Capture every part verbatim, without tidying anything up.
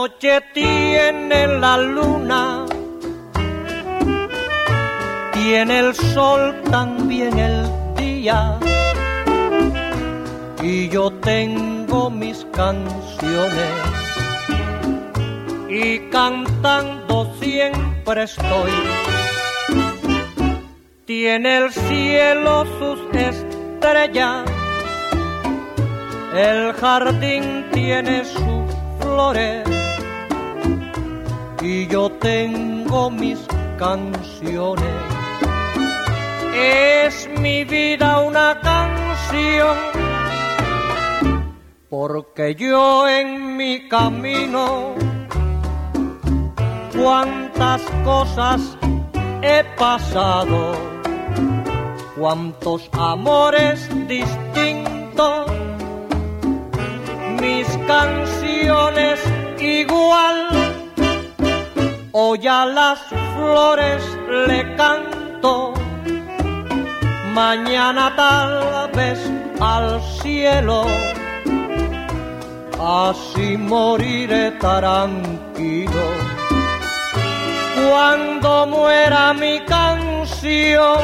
noche tiene la luna, tiene el sol también el día, y yo tengo mis canciones y cantando siempre estoy. Tiene el cielo sus estrellas, el jardín tiene sus flores y yo tengo mis canciones. Es mi vida una canción, porque yo en mi camino cuántas cosas he pasado, cuántos amores distintos, mis canciones igual, hoy a las flores le canto, mañana tal vez al cielo, así moriré tranquilo. Cuando muera mi canción,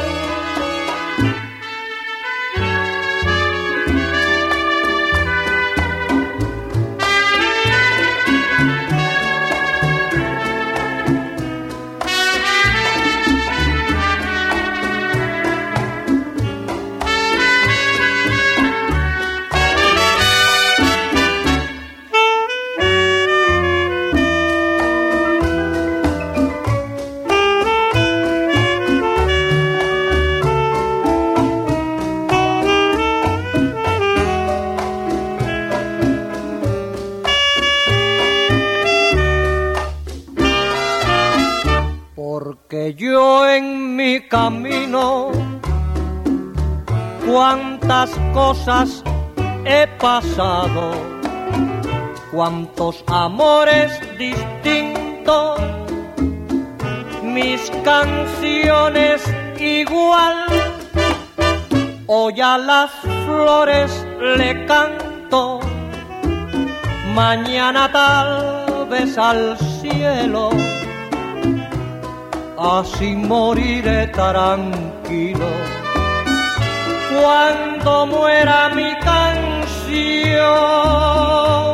porque yo en mi camino cuántas cosas he pasado, cuántos amores distintos, mis canciones igual, hoy a las flores le canto, mañana tal vez al cielo, así moriré tranquilo. Cuando muera mi canción.